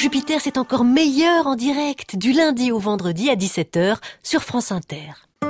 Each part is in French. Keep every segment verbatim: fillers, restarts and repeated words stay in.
Jupiter, c'est encore meilleur en direct, du lundi au vendredi à dix-sept heures sur France Inter.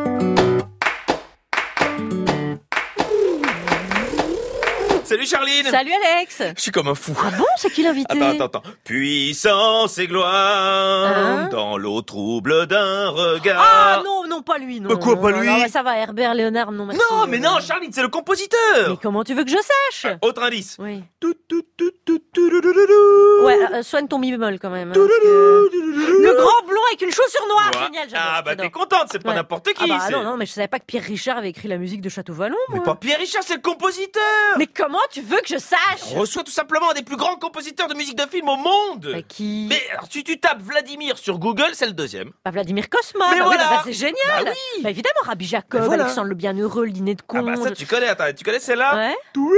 Salut Charline. Salut Alex. Je suis comme un fou. Ah bon, c'est qui l'invité? Attends, attends, attends. Puissance et gloire hein dans l'eau trouble d'un regard. Ah non, non, pas lui, non. Bah quoi, non, pas non, lui non, ça va, Herbert Léonard, non merci. Non, mais non, Charline, c'est le compositeur. Mais comment tu veux que je sache? euh, Autre indice. Oui. Tout, tout, tout, tout, tout, tout, tout, tout. Ouais, euh, soigne ton mi bémol quand même. Hein, parce que... Le grand blond avec une chaussure noire, Ouais. génial, j'adore. Ah bah j'adore. t'es contente, c'est pas Ouais. n'importe qui. Ah bah c'est... non, non, mais je savais pas que Pierre Richard avait écrit la musique de Château Vallon, Mais moi. pas Pierre Richard, c'est le compositeur. Mais comment tu veux que je sache? On reçoit tout simplement un des plus grands compositeurs de musique de film au monde. Bah, qui? Mais alors, si tu tapes Vladimir sur Google, c'est le deuxième. Bah, Vladimir Cosma. Mais bah, oui, voilà. bah, c'est génial. Bah oui. Bah, évidemment, Rabbi Jacob, Mais voilà. Alexandre le Bienheureux, le dîner de Ah con. bah ça tu connais, attends, tu connais celle-là? Ouais.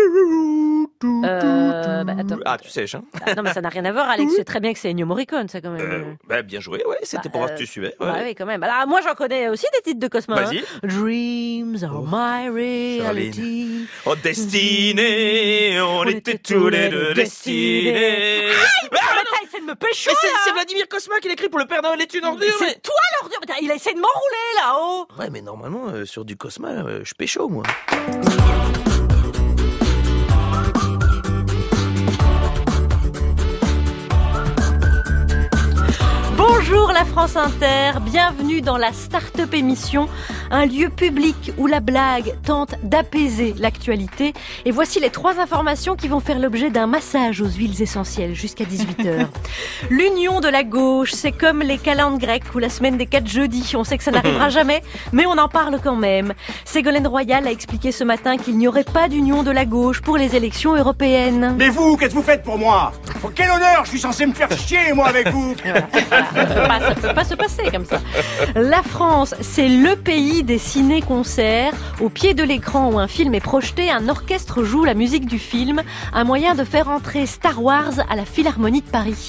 Euh, bah, attends. Ah tu sèches hein. Ah, non, mais ça n'a rien à voir, Alex. Je sais très bien que c'est Ennio Morricone, ça, quand même. Euh, bah bien joué, ouais, c'était Bah, pour voir euh, si tu suivais. Ouais. Bah oui, quand même. Alors, moi, j'en connais aussi des titres de Cosma. Vas-y. Hein. Dreams are my reality. Oh destinée, on, on était tous les deux destinés. Ah, il me Ah, semble non. que t'as essayé de me pécho, Mais c'est, là. c'est Vladimir Cosma qui l'écrit pour le Père Noël est une ordure. C'est Mais... toi l'ordure. Putain, il a essayé de m'enrouler, là-haut. Ouais mais normalement euh, sur du Cosma, euh, je pécho moi. Bonjour la France Inter, bienvenue dans la Start-up émission, un lieu public où la blague tente d'apaiser l'actualité. Et voici les trois informations qui vont faire l'objet d'un massage aux huiles essentielles jusqu'à dix-huit heures. L'union de la gauche, c'est comme les calendes grecques ou la semaine des quatre jeudis. On sait que ça n'arrivera jamais, mais on en parle quand même. Ségolène Royal a expliqué ce matin qu'il n'y aurait pas d'union de la gauche pour les élections européennes. Mais vous, qu'est-ce que vous faites pour moi? Pour quel honneur? Je suis censé me faire chier, moi, avec vous. Ça peut pas, ça peut pas se passer comme ça. La France, c'est le pays des ciné-concerts. Au pied de l'écran où un film est projeté, un orchestre joue la musique du film. Un moyen de faire entrer Star Wars à la Philharmonie de Paris.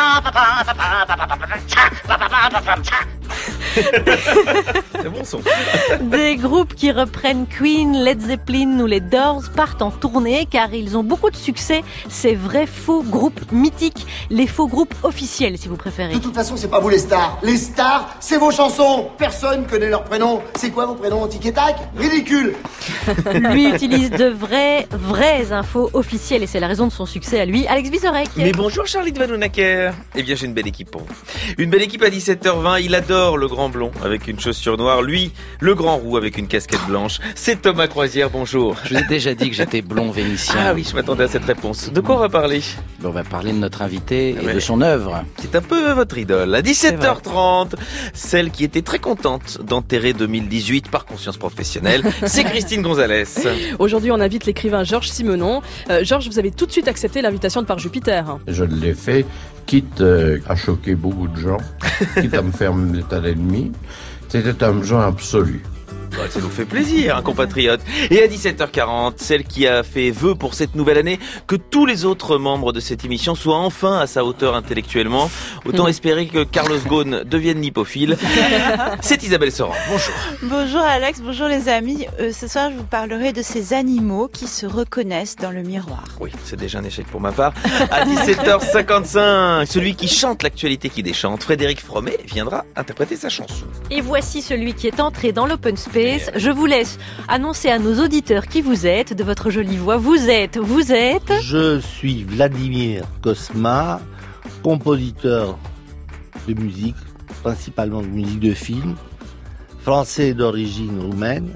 C'est bon son. Des groupes qui reprennent Queen, Led Zeppelin ou les Doors partent en tournée car ils ont beaucoup de succès. Ces vrais faux groupes mythiques, les faux groupes officiels si vous préférez. De toute façon, c'est pas vous les stars. Les stars, c'est vos chansons. Personne connaît leur prénom. C'est quoi vos prénoms? Tic et tac? Ridicule. Lui utilise de vraies, vraies infos officielles et c'est la raison de son succès à lui. Alex Vizorek. Mais bonjour Charlie de Vanhoenacker. Eh bien j'ai une belle équipe pour vous. Une belle équipe à dix-sept heures vingt. Il adore le grand blond avec une chaussure noire. Lui, le grand roux avec une casquette blanche. C'est Thomas Croisière, bonjour. Je vous ai déjà dit que j'étais blond vénitien. Ah oui, je m'attendais à cette réponse. De quoi on va parler? On va parler de notre invité Ah et ouais. de son œuvre. C'est un peu votre idole. À dix-sept heures trente, celle qui était très contente d'enterrer deux mille dix-huit par conscience professionnelle, c'est Christine Gonzalez. Aujourd'hui, on invite l'écrivain Georges Simenon. Euh, Georges, vous avez tout de suite accepté l'invitation de Par Jupiter. Je l'ai fait, quitte euh, à choquer beaucoup de gens, quitte à me faire l'état d'ennemi. C'était un besoin absolu. Ouais, ça nous fait plaisir, un compatriote. Et à dix-sept heures quarante, celle qui a fait vœu pour cette nouvelle année que tous les autres membres de cette émission soient enfin à sa hauteur intellectuellement. Autant espérer que Carlos Ghosn devienne nipophile. C'est Isabelle Sorin. Bonjour. Bonjour Alex, bonjour les amis. Euh, ce soir, je vous parlerai de ces animaux qui se reconnaissent dans le miroir. Oui, c'est déjà un échec pour ma part. À dix-sept heures cinquante-cinq, celui qui chante l'actualité qui déchante, Frédéric Fromet, viendra interpréter sa chanson. Et voici celui qui est entré dans l'open space. Je vous laisse annoncer à nos auditeurs qui vous êtes, de votre jolie voix. Vous êtes, vous êtes... Je suis Vladimir Cosma, compositeur de musique, principalement de musique de film, français d'origine roumaine.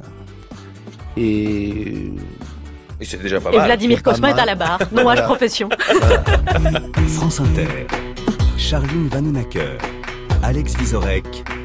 Et... Et c'est déjà pas Et mal. Vladimir pas Cosma est mal. à la barre. Non, à Voilà. profession. France Inter, Charline Vanhoenacker, Alex Vizorek.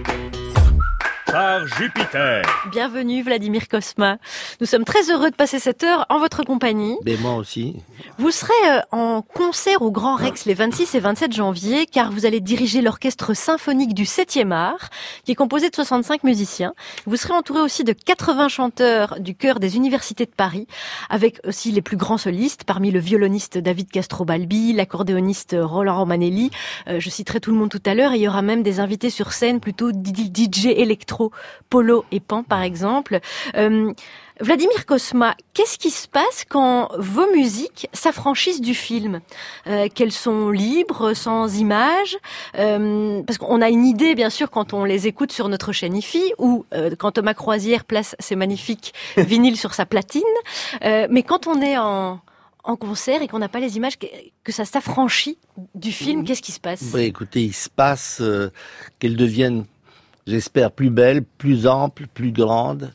Par Jupiter. Bienvenue Vladimir Cosma. Nous sommes très heureux de passer cette heure en votre compagnie. Mais moi aussi. Vous serez euh, en concert au Grand Rex les vingt-six et vingt-sept janvier car vous allez diriger l'orchestre symphonique du septième art qui est composé de soixante-cinq musiciens. Vous serez entouré aussi de quatre-vingts chanteurs du chœur des universités de Paris avec aussi les plus grands solistes parmi le violoniste David Castrobalbi, l'accordéoniste Roland Romanelli. Euh, je citerai tout le monde tout à l'heure et il y aura même des invités sur scène plutôt D J électro métro Polo et Pan, par exemple. Euh, Vladimir Cosma, qu'est-ce qui se passe quand vos musiques s'affranchissent du film, euh, qu'elles sont libres, sans images, euh, parce qu'on a une idée, bien sûr, quand on les écoute sur notre chaîne I F I, ou euh, quand Thomas Croisière place ses magnifiques vinyles sur sa platine, euh, mais quand on est en, en concert et qu'on n'a pas les images, que, que ça s'affranchit du film, mmh. qu'est-ce qui se passe ? Oui, écoutez, il se passe euh, qu'elles deviennent, j'espère, plus belles, plus amples, plus grandes.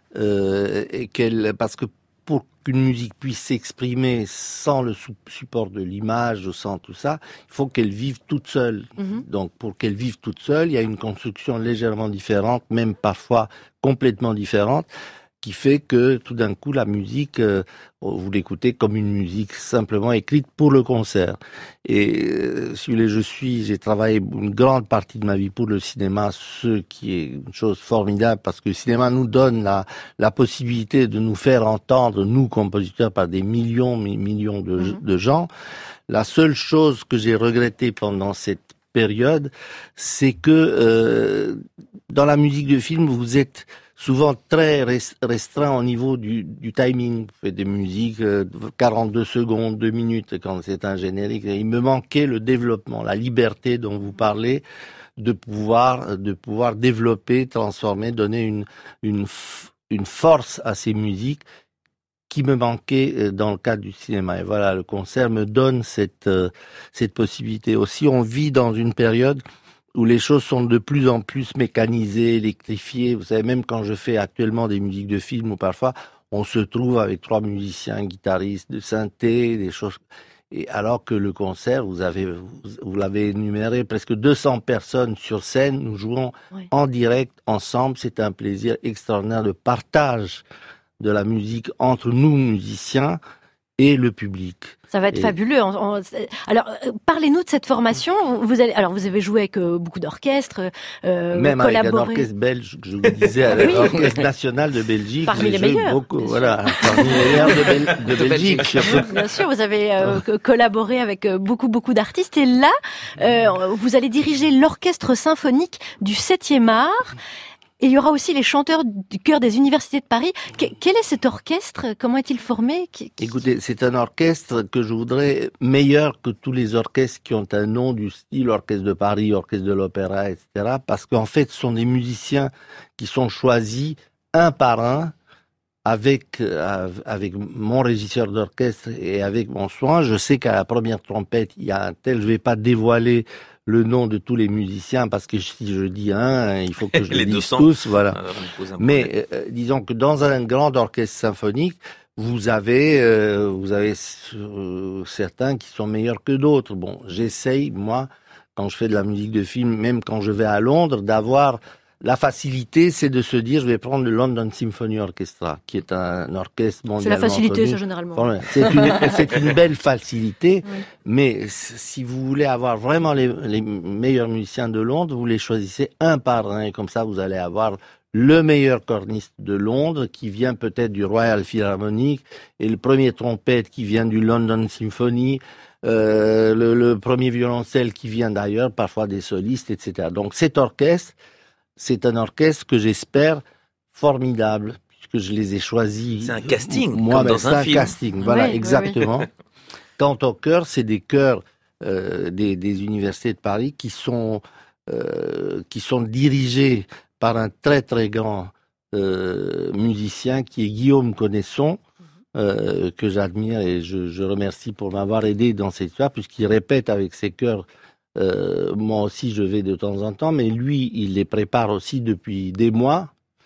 Euh, et qu'elle, parce que pour qu'une musique puisse s'exprimer sans le support de l'image, sans tout ça, il faut qu'elle vive toute seule. Mm-hmm. Donc, pour qu'elle vive toute seule, il y a une construction légèrement différente, même parfois complètement différente, qui fait que tout d'un coup, la musique, euh, vous l'écoutez comme une musique simplement écrite pour le concert. Et euh, si vous voulez, je suis, j'ai travaillé une grande partie de ma vie pour le cinéma, ce qui est une chose formidable, parce que le cinéma nous donne la, la possibilité de nous faire entendre, nous, compositeurs, par des millions, mais millions de, mmh. de gens. La seule chose que j'ai regrettée pendant cette période, c'est que euh, dans la musique de film, vous êtes souvent très restreint au niveau du, du timing. Vous faites des musiques euh, quarante-deux secondes, deux minutes quand c'est un générique. Et il me manquait le développement, la liberté dont vous parlez, de pouvoir, de pouvoir développer, transformer, donner une, une, une force à ces musiques qui me manquait dans le cadre du cinéma. Et voilà, le concert me donne cette, euh, cette possibilité. Aussi, on vit dans une période où les choses sont de plus en plus mécanisées, électrifiées. Vous savez, même quand je fais actuellement des musiques de film, où parfois on se trouve avec trois musiciens, guitaristes, de synthé, des choses. Et alors que le concert, vous avez, vous, vous l'avez énuméré, presque deux cents personnes sur scène, nous jouons oui. en direct, ensemble. C'est un plaisir extraordinaire de partage de la musique entre nous, musiciens, et le public. Ça va être et... fabuleux. On, on, alors, euh, parlez-nous de cette formation. Vous allez, alors, vous avez joué avec euh, beaucoup d'orchestres, euh, même collaboré... avec un orchestre belge, que je vous disais, à oui. l'orchestre national de Belgique. Parmi les meilleurs. Beaucoup, voilà, parmi les meilleurs de, Bel- de Belgique. Surtout. Bien sûr, vous avez euh, collaboré avec beaucoup, beaucoup d'artistes. Et là, euh, vous allez diriger l'orchestre symphonique du septième art. Et il y aura aussi les chanteurs du chœur des universités de Paris. Que, quel est cet orchestre ? Comment est-il formé ? qui, qui... Écoutez, c'est un orchestre que je voudrais meilleur que tous les orchestres qui ont un nom du style orchestre de Paris, orchestre de l'opéra, et cetera. Parce qu'en fait, ce sont des musiciens qui sont choisis un par un avec avec mon régisseur d'orchestre et avec mon soin. Je sais qu'à la première trompette, il y a un tel, je vais pas dévoiler le nom de tous les musiciens, parce que si je dis un, il faut que je les dise tous, voilà. Mais euh, disons que dans un grand orchestre symphonique, vous avez, euh, vous avez euh, certains qui sont meilleurs que d'autres. Bon, j'essaye, moi, quand je fais de la musique de film, même quand je vais à Londres, d'avoir la facilité, c'est de se dire, je vais prendre le London Symphony Orchestra, qui est un orchestre mondialement. C'est la facilité, connu. Ça, généralement. Voilà. C'est une, c'est une belle facilité, oui. Mais si vous voulez avoir vraiment les, les meilleurs musiciens de Londres, vous les choisissez un par un, et comme ça, vous allez avoir le meilleur corniste de Londres, qui vient peut-être du Royal Philharmonic, et le premier trompette qui vient du London Symphony, euh, le, le premier violoncelle qui vient d'ailleurs, parfois des solistes, et cetera. Donc cet orchestre, c'est un orchestre que j'espère formidable, puisque je les ai choisis. C'est un casting, moi, comme dans c'est un, un film. casting, voilà, oui, exactement. Oui, oui. Quant au chœur, c'est des chœurs euh, des, des universités de Paris qui sont euh, qui sont dirigés par un très très grand euh, musicien qui est Guillaume Connaisson, euh, que j'admire et je, je remercie pour m'avoir aidé dans cette histoire, puisqu'il répète avec ses chœurs. Euh, moi aussi je vais de temps en temps, mais lui il les prépare aussi depuis des mois,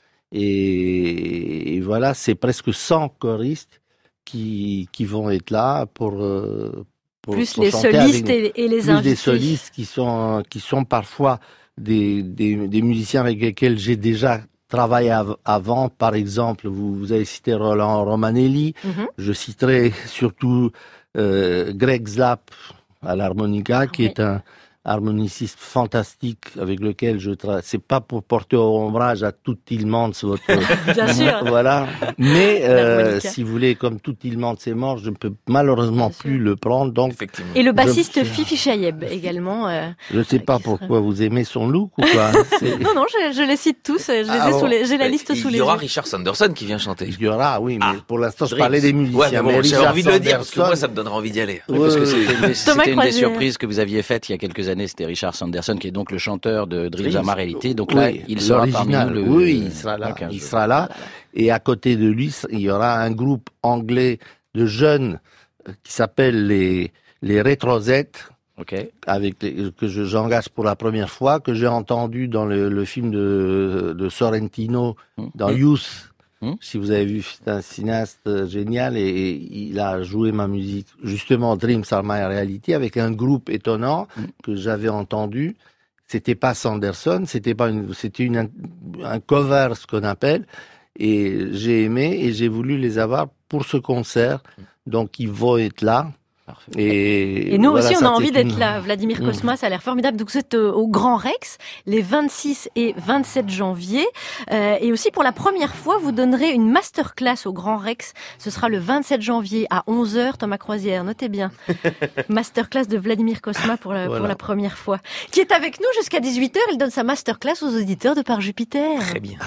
et, et voilà, c'est presque cent choristes qui, qui vont être là pour, euh, pour plus pour les solistes avec, et, et les plus invités. des solistes qui sont, qui sont parfois des, des, des musiciens avec lesquels j'ai déjà travaillé av- avant. Par exemple, vous, vous avez cité Roland Romanelli, mm-hmm. Je citerai surtout euh, Greg Zlapp à l'harmonica, qui oui. est un, harmoniciste fantastique avec lequel je travaille. C'est pas pour porter ombrage à tout Tillmans, votre... Bien sûr. Voilà. Mais, euh, si vous voulez, comme tout Tillmans est mort, je ne peux malheureusement Bien plus sûr. le prendre, donc... Et le bassiste je... Fifi Chayeb également. Euh, je sais pas pourquoi vous aimez son look ou quoi. C'est... Non, non, je, je les cite tous, je les Ah ai bon. sous les, j'ai la liste Il sous les y aura yeux. Richard Sanderson qui vient chanter. Il y aura, oui, mais Ah, pour l'instant, je Dreams. parlais des musiciens. Ouais, mais bon, mais j'avais Richard envie de le dire parce que Sanderson- moi, ça me donnerait envie d'y aller. Oui, parce que Ouais, c'était, ouais. c'était Thomas une des Croisière. surprises que vous aviez faites il y a quelques années. C'était Richard Sanderson, qui est donc le chanteur de Dreams Dreams. are my reality. Donc Oui, là, il sera parmi l'original. nous le... Oui, il sera là. dans quinze Il jours. sera là. Et à côté de lui, il y aura un groupe anglais de jeunes euh, qui s'appelle les, les Retrosettes. Ok. Avec les, que je, j'engage pour la première fois, que j'ai entendu dans le, le film de, de Sorrentino, Mmh. dans Mmh. Youth. Mmh. Si vous avez vu, c'est un cinéaste euh, génial et, et il a joué ma musique, justement Dreams are my reality, avec un groupe étonnant Mmh. que j'avais entendu. C'était pas Sanderson, c'était pas une, c'était une, un cover, ce qu'on appelle, et j'ai aimé et j'ai voulu les avoir pour ce concert. Donc ils vont être là. Parfait. Et, Et nous voilà, aussi, on ça, a envie c'est d'être une- là. Vladimir Mmh. Cosma, ça a l'air formidable. Donc, vous êtes euh, au Grand Rex, les vingt-six et vingt-sept janvier. Euh, et aussi, pour la première fois, vous donnerez une masterclass au Grand Rex. Ce sera le vingt-sept janvier à onze heures, Thomas Croisière. Notez bien. Masterclass de Vladimir Cosma pour la, Voilà. pour la première fois. Qui est avec nous jusqu'à dix-huit heures. Il donne sa masterclass aux auditeurs de Par Jupiter. Très bien.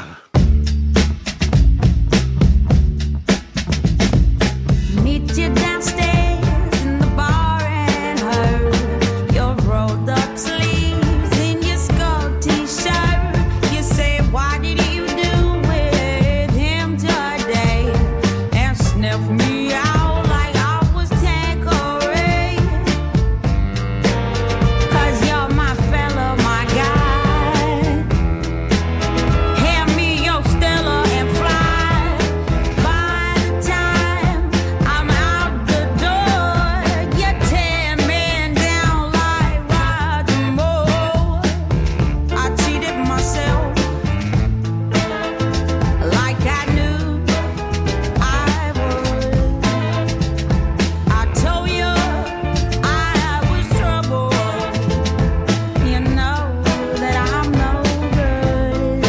Meet you downstairs in the bar and her. Your rolled up sleeves in your skull t-shirt. You say, what did you do with him today? And sniff me out like I was Tanqueray. 'Cause you're my fella, my guy. Hand me your Stella and fly. By the time I'm out the door, you're ten men down like Roger Moore. I cheated myself like I knew I would. I told you I was trouble. You know that I'm no good.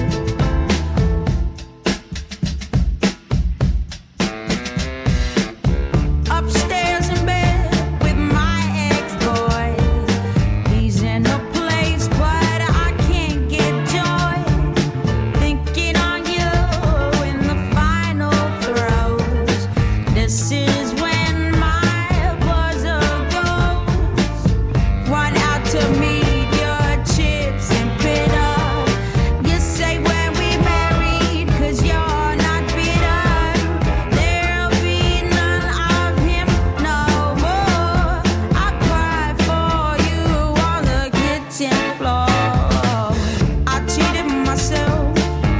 Upstairs in bed with my ex-boy. He's in a place, but I can't get joy. Thinking on you in the final throes. This is when my buzzer goes. Run out to meet your chips and bitter. You say when we married, 'cause you're not bitter. There'll be none of him no more. I cried for you on the kitchen floor. I cheated myself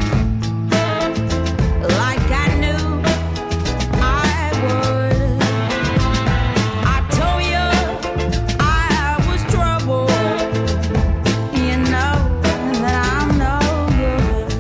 like I knew I would. I told you I was trouble. You know that I'm no good.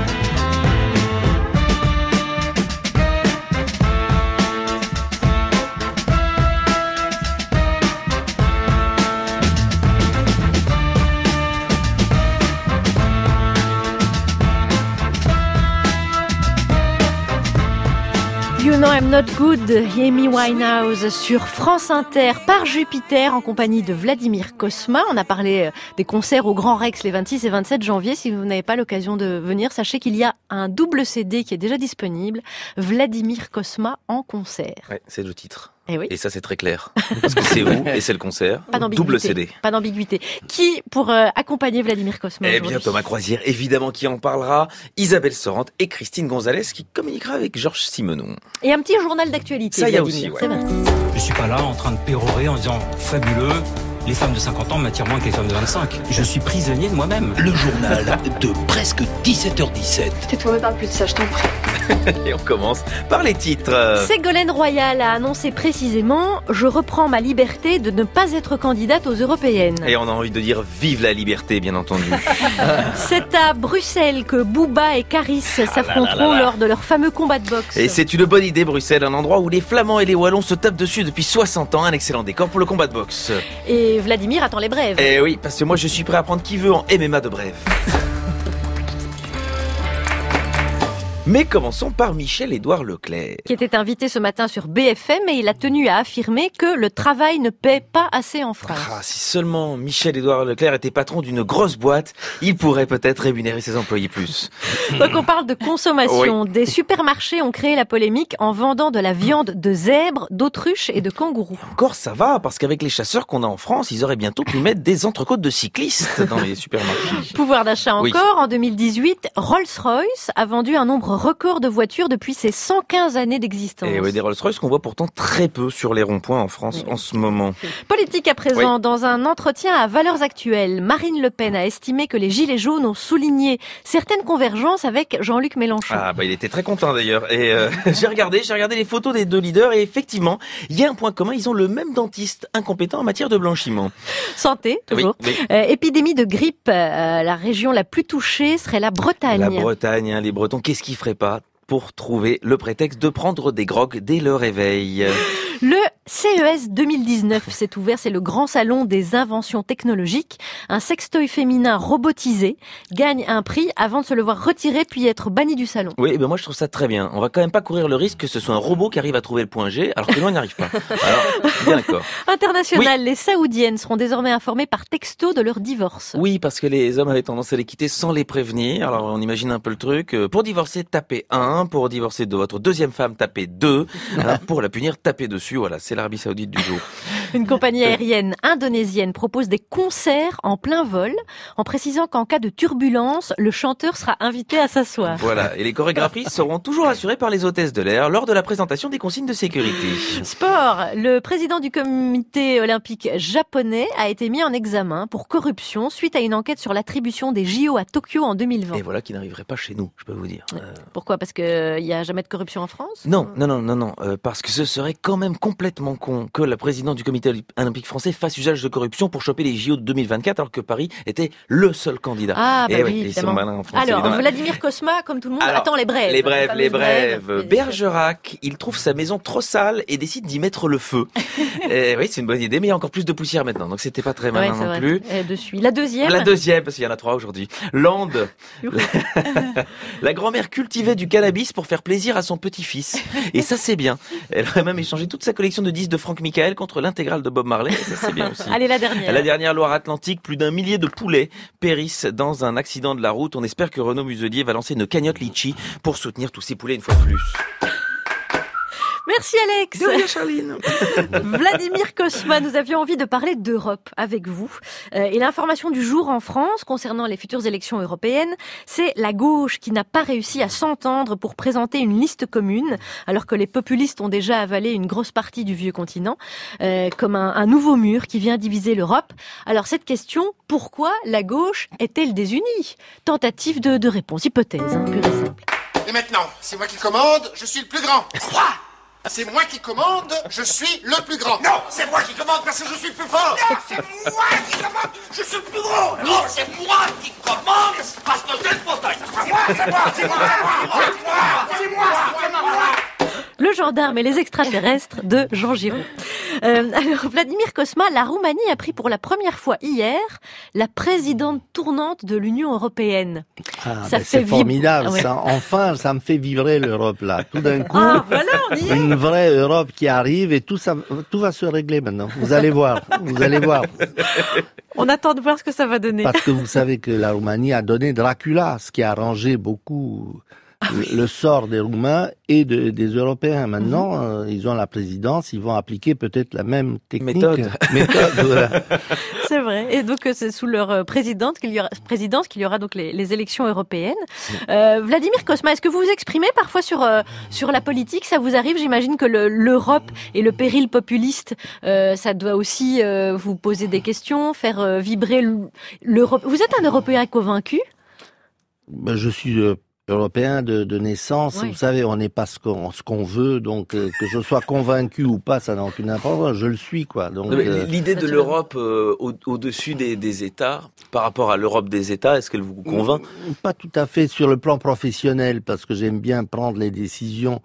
You know I'm not good, Amy Winehouse sur France Inter par Jupiter en compagnie de Vladimir Cosma. On a parlé euh, des concerts au Grand Rex les vingt-six et vingt-sept janvier. Si vous n'avez pas l'occasion de venir, sachez qu'il y a un double C D qui est déjà disponible. Vladimir Cosma en concert. Ouais, c'est le titre. Eh oui. Et ça, c'est très clair. Parce que c'est où et c'est le concert. Pas d'ambiguïté. Double C D. Pas d'ambiguïté. Qui pour euh, accompagner Vladimir Cosma Eh aujourd'hui bien, Thomas Croisière, évidemment, qui en parlera. Isabelle Sorante et Christine Gonzalez qui communiquera avec Georges Simenon. Et un petit journal d'actualité. Ça y a Vladimir. aussi, ouais. C'est parti. Je suis pas là en train de pérorer en disant fabuleux, les femmes de cinquante ans m'attirent moins que les femmes de vingt-cinq. Je suis prisonnier de moi-même. Le journal de presque dix-sept heures dix-sept. Tais-toi, me parle plus de ça, je t'en prie. Et on commence par les titres. Ségolène Royal a annoncé précisément « Je reprends ma liberté de ne pas être candidate aux européennes ». Et on a envie de dire vive la liberté, bien entendu. C'est à Bruxelles que Booba et Caris s'affronteront là là. lors de leur fameux combat de boxe. Et c'est une bonne idée, Bruxelles, un endroit où les Flamands et les Wallons se tapent dessus depuis soixante ans. Un excellent décor pour le combat de boxe. Et Et Vladimir attend les brèves. Eh oui, parce que moi je suis prêt à prendre qui veut en M M A de brève. Mais commençons par Michel-Édouard Leclerc. Qui était invité ce matin sur B F M et il a tenu à affirmer que le travail ne paie pas assez en France. Ah, si seulement Michel-Édouard Leclerc était patron d'une grosse boîte, il pourrait peut-être rémunérer ses employés plus. Donc on parle de consommation. Oui. Des supermarchés ont créé la polémique en vendant de la viande de zèbre, d'autruche et de kangourou. Encore ça va, parce qu'avec les chasseurs qu'on a en France, ils auraient bientôt pu mettre des entrecôtes de cyclistes dans les supermarchés. Pouvoir d'achat encore, Oui. en deux mille dix-huit, Rolls-Royce a vendu un nombre record de voitures depuis ses cent quinze années d'existence. Et oui, des Rolls-Royce qu'on voit pourtant très peu sur les ronds-points en France en ce moment. Politique à présent, Oui. dans un entretien à Valeurs Actuelles, Marine Le Pen a estimé que les Gilets jaunes ont souligné certaines convergences avec Jean-Luc Mélenchon. Ah bah il était très content d'ailleurs. Et euh, j'ai regardé, j'ai regardé les photos des deux leaders et effectivement, il y a un point commun, ils ont le même dentiste incompétent en matière de blanchiment. Santé, toujours. Oui, oui. Euh, épidémie de grippe, euh, la région la plus touchée serait la Bretagne. La Bretagne, hein, les Bretons, qu'est-ce qu'ils feraient pas pour trouver le prétexte de prendre des grogues dès le réveil? Le C E S deux mille dix-neuf s'est ouvert, c'est le grand salon des inventions technologiques. Un sextoy féminin robotisé gagne un prix avant de se le voir retirer puis être banni du salon. Oui, ben moi je trouve ça très bien. On va quand même pas courir le risque que ce soit un robot qui arrive à trouver le point G, alors que nous on n'y arrive pas. Alors, bien d'accord. International, les Saoudiennes seront désormais informées par texto de leur divorce. Oui, parce que les hommes avaient tendance à les quitter sans les prévenir. Alors on imagine un peu le truc. Pour divorcer, tapez un. Pour divorcer de votre deuxième femme, tapez deux. Alors, pour la punir, tapez dessus. Voilà, c'est l'Arabie Saoudite du jour. Une compagnie aérienne indonésienne propose des concerts en plein vol, en précisant qu'en cas de turbulence, le chanteur sera invité à s'asseoir. Voilà, et les chorégraphies seront toujours assurées par les hôtesses de l'air lors de la présentation des consignes de sécurité. Sport, le président du comité olympique japonais a été mis en examen pour corruption suite à une enquête sur l'attribution des J O à Tokyo en deux mille vingt. Et voilà qui n'arriverait pas chez nous, je peux vous dire. Euh... Pourquoi? Parce qu'il n'y a jamais de corruption en France? Non, non, non, non, non, euh, parce que ce serait quand même complètement con que la présidente du comité olympique français fasse usage de corruption pour choper les J O de deux mille vingt-quatre alors que Paris était le seul candidat. Ah, bah et oui, ouais, évidemment. ils sont malins en France, Alors, évidemment. Vladimir Cosma, comme tout le monde, Alors, attend les brèves. Les brèves, les brèves. brèves. Bergerac, il trouve sa maison trop sale et décide d'y mettre le feu. Et oui, c'est une bonne idée, mais il y a encore plus de poussière maintenant, donc c'était pas très malin Ouais, non vrai. plus. Euh, dessus. La deuxième. La deuxième, parce qu'il y en a trois aujourd'hui. Lande. La grand-mère cultivait du cannabis pour faire plaisir à son petit-fils. Et ça, c'est bien. Elle aurait même échangé toute sa collection de disques de Franck Michael contre l'intégrale de Bob Marley. Ça, c'est bien aussi. Allez, la dernière. La dernière Loire-Atlantique, plus d'un millier de poulets périssent dans un accident de la route. On espère que Renaud Muselier va lancer une cagnotte litchi pour soutenir tous ces poulets une fois de plus. Merci Alex. De rien, Charline. Vladimir Cosma, nous avions envie de parler d'Europe avec vous. Euh, et l'information du jour en France concernant les futures élections européennes, c'est la gauche qui n'a pas réussi à s'entendre pour présenter une liste commune, alors que les populistes ont déjà avalé une grosse partie du vieux continent, euh, comme un, un nouveau mur qui vient diviser l'Europe. Alors cette question, pourquoi la gauche est-elle désunie? Tentative de, de réponse, hypothèse, hein, pure et simple. Et maintenant, c'est moi qui commande, je suis le plus grand. Quoi? C'est moi qui commande, je suis le plus grand. Non, c'est moi qui commande parce que je suis le plus fort. Non, c'est moi qui commande, je suis le plus gros. Non, c'est moi qui commande parce que j'ai le fauteuil. C'est moi, c'est moi, c'est moi, c'est moi, c'est moi, c'est moi, c'est moi. Le gendarme et les extraterrestres de Jean Giraud. Euh, alors, Vladimir Cosma, la Roumanie a pris pour la première fois hier la présidente tournante de l'Union européenne. Ah, ça ben fait c'est formidable, vib... ah ouais. ça. Enfin, ça me fait vibrer l'Europe là. Tout d'un coup, ah, voilà, on y est. Une vraie Europe qui arrive et tout ça, tout va se régler maintenant. Vous allez voir, vous allez voir. On attend de voir ce que ça va donner. Parce que vous savez que la Roumanie a donné Dracula, ce qui a arrangé beaucoup Ah oui. le sort des Roumains et de, des Européens. Maintenant, mmh. euh, ils ont la présidence, ils vont appliquer peut-être la même technique. Méthode. Méthode, voilà. C'est vrai. Et donc, c'est sous leur présidente qu'il y aura, présidence qu'il y aura donc les, les élections européennes. Euh, Vladimir Cosma, est-ce que vous vous exprimez parfois sur, euh, sur la politique? Ça vous arrive? J'imagine que le, l'Europe et le péril populiste, euh, ça doit aussi euh, vous poser des questions, faire euh, vibrer l'Europe. Vous êtes un Européen convaincu? Ben, je suis... Euh... européen de, de naissance, oui. Vous savez, on n'est pas ce qu'on, ce qu'on veut, donc euh, que je sois convaincu ou pas, ça n'a aucune importance, je le suis, quoi. Donc, euh... L'idée de l'Europe euh, au, au-dessus des, des États, par rapport à l'Europe des États, est-ce qu'elle vous convainc? Pas tout à fait sur le plan professionnel, parce que j'aime bien prendre les décisions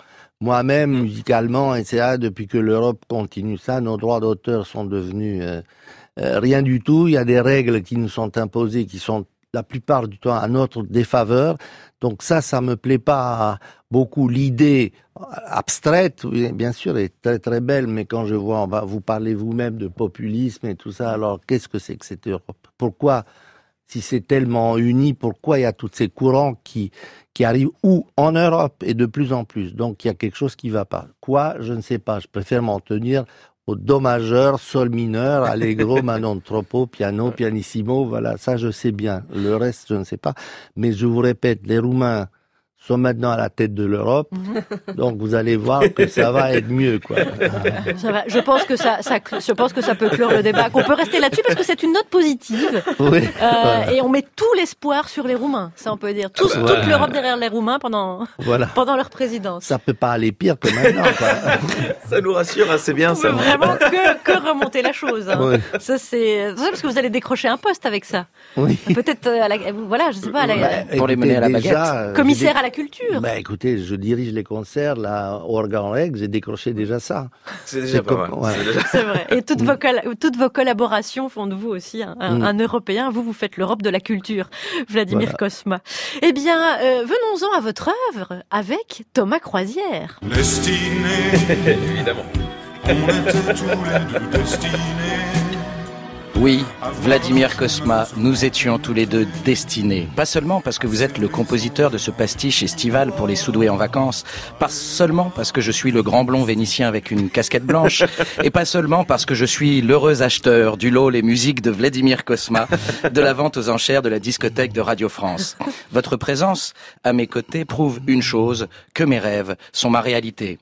moi-même, musicalement, et cetera, depuis que l'Europe continue ça, nos droits d'auteur sont devenus euh, euh, rien du tout. Il y a des règles qui nous sont imposées, qui sont la plupart du temps à notre défaveur. Donc ça, ça me plaît pas beaucoup. L'idée abstraite, oui, bien sûr, est très très belle, mais quand je vois, vous parlez vous-même de populisme et tout ça, alors qu'est-ce que c'est que cette Europe? Pourquoi, si c'est tellement uni, pourquoi il y a tous ces courants qui qui arrivent où? En Europe, et de plus en plus. Donc il y a quelque chose qui va pas. Quoi? Je ne sais pas. Je préfère m'en tenir au do majeur, sol mineur, allegro, ma non troppo, piano, pianissimo, voilà, ça je sais bien. Le reste, je ne sais pas. Mais je vous répète, les Roumains sont maintenant à la tête de l'Europe, mmh. donc vous allez voir que ça va être mieux, quoi. Ça va. Je pense que ça, ça, je pense que ça peut clore le débat. Qu'on peut rester là-dessus parce que c'est une note positive. Oui. Euh, voilà. Et on met tout l'espoir sur les Roumains, ça on peut dire. Tous, voilà. Toute l'Europe derrière les Roumains pendant, voilà. pendant leur présidence. Ça peut pas aller pire que maintenant, quoi. Ça nous rassure, hein, c'est bien ça. Vraiment que, que remonter la chose. Hein. Oui. Ça c'est, c'est parce que vous allez décrocher un poste avec ça. Oui. Peut-être, euh, à la, voilà, je sais pas, à la, bah, pour les mener à la baguette. Déjà, commissaire à la culture. Bah écoutez, je dirige les concerts, là, au Organ Reg, j'ai décroché déjà ça. C'est déjà c'est pas mal. Ouais. C'est, déjà... c'est vrai. Et toutes vos, coll- toutes vos collaborations font de vous aussi un, un, mm. un Européen. Vous, vous faites l'Europe de la culture, Vladimir voilà. Kosma. Eh bien, euh, venons-en à votre œuvre avec Thomas Croisière. Destinée, évidemment. On était tous les deux destinés. Oui, Vladimir Kosma, nous étions tous les deux destinés. Pas seulement parce que vous êtes le compositeur de ce pastiche estival pour les Soudoués en vacances, pas seulement parce que je suis le grand blond vénitien avec une casquette blanche, et pas seulement parce que je suis l'heureux acheteur du lot les musiques de Vladimir Kosma, de la vente aux enchères de la discothèque de Radio France. Votre présence à mes côtés prouve une chose, que mes rêves sont ma réalité.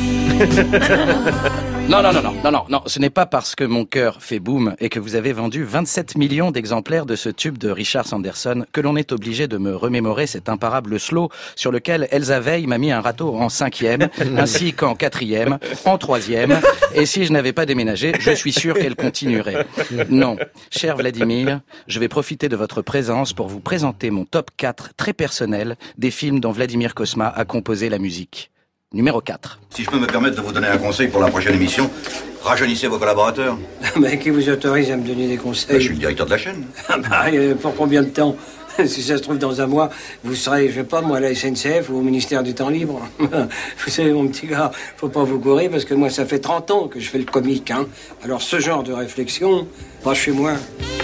Non, non, non, non, non, non, non, ce n'est pas parce que mon cœur fait boum et que vous avez vendu vingt-sept millions d'exemplaires de ce tube de Richard Sanderson que l'on est obligé de me remémorer cet imparable slow sur lequel Elsa Veil m'a mis un râteau en cinquième, ainsi qu'en quatrième, en troisième, et si je n'avais pas déménagé, je suis sûr qu'elle continuerait. Non, cher Vladimir, je vais profiter de votre présence pour vous présenter mon top quatre très personnel des films dont Vladimir Kosma a composé la musique. Numéro quatre. Si je peux me permettre de vous donner un conseil pour la prochaine émission, rajeunissez vos collaborateurs. Mais qui vous autorise à me donner des conseils? Bah, je suis le directeur de la chaîne. Bah, pour combien de temps? Si ça se trouve dans un mois, vous serez, je sais pas, moi, à la S N C F ou au ministère du Temps Libre. Vous savez, mon petit gars, faut pas vous courir parce que moi, ça fait trente ans que je fais le comique, hein. Alors, ce genre de réflexion, pas chez moi.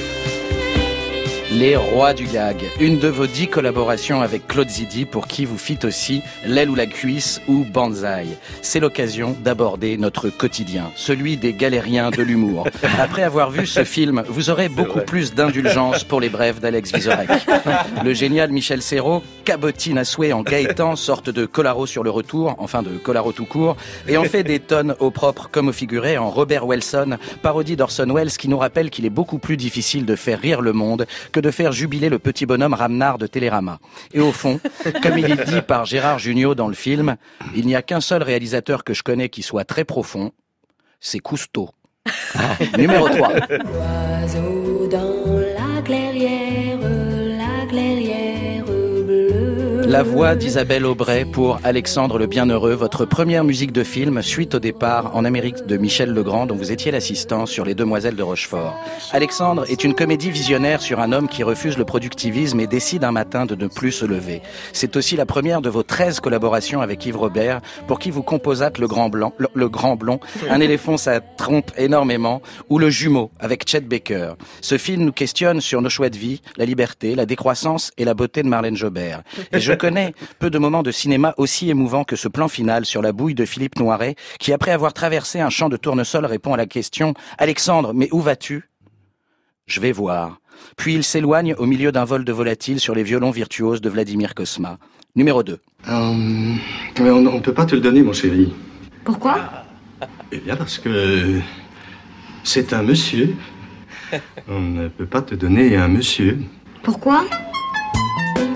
Les Rois du Gag, une de vos dix collaborations avec Claude Zidi pour qui vous fîtes aussi L'aile ou la cuisse ou Banzai. C'est l'occasion d'aborder notre quotidien, celui des galériens de l'humour. Après avoir vu ce film, vous aurez beaucoup plus d'indulgence pour les brèves d'Alex Vizorek. Le génial Michel Serrault cabotine à souhait en Gaëtan, sorte de Colaro sur le retour, enfin de Colaro tout court, et en fait des tonnes au propre comme au figuré en Robert Wilson, parodie d'Orson Welles qui nous rappelle qu'il est beaucoup plus difficile de faire rire le monde que de faire jubiler le petit bonhomme Ramnard de Télérama. Et au fond, comme il est dit par Gérard Jugnot dans le film, il n'y a qu'un seul réalisateur que je connais qui soit très profond, c'est Cousteau. Numéro trois. Oiseau dans la clairière, la clairière bleue. La voix d'Isabelle Aubray pour Alexandre le Bienheureux, votre première musique de film suite au départ en Amérique de Michel Legrand dont vous étiez l'assistant sur Les Demoiselles de Rochefort. Alexandre est une comédie visionnaire sur un homme qui refuse le productivisme et décide un matin de ne plus se lever. C'est aussi la première de vos treize collaborations avec Yves Robert pour qui vous composâtes Le Grand Blanc, le, le Grand Blond, Un éléphant ça trompe énormément ou Le Jumeau avec Chet Baker. Ce film nous questionne sur nos choix de vie, la liberté, la décroissance et la beauté de Marlène Jobert. Et je connais peu de moments de cinéma aussi émouvants que ce plan final sur la bouille de Philippe Noiret, qui après avoir traversé un champ de tournesol répond à la question « Alexandre, mais où vas-tu ?» « Je vais voir. » Puis il s'éloigne au milieu d'un vol de volatiles sur les violons virtuoses de Vladimir Kosma. Numéro deux. Euh, on ne peut pas te le donner, mon chéri. Pourquoi? Eh bien, parce que c'est un monsieur. On ne peut pas te donner un monsieur. Pourquoi?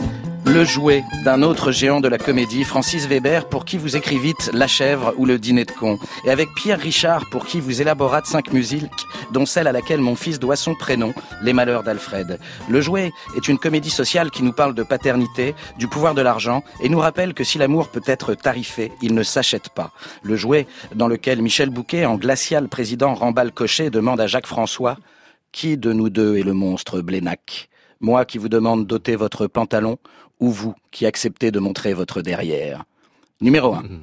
Le jouet d'un autre géant de la comédie, Francis Weber, pour qui vous écrivîtes La Chèvre ou Le Dîner de con. Et avec Pierre Richard, pour qui vous élaborâtes cinq musiques, dont celle à laquelle mon fils doit son prénom, Les Malheurs d'Alfred. Le jouet est une comédie sociale qui nous parle de paternité, du pouvoir de l'argent, et nous rappelle que si l'amour peut être tarifé, il ne s'achète pas. Le jouet, dans lequel Michel Bouquet, en glacial président Rambal-Cochet, demande à Jacques François « Qui de nous deux est le monstre Blénac ? Moi qui vous demande d'ôter votre pantalon, ou vous qui acceptez de montrer votre derrière ?» Numéro un.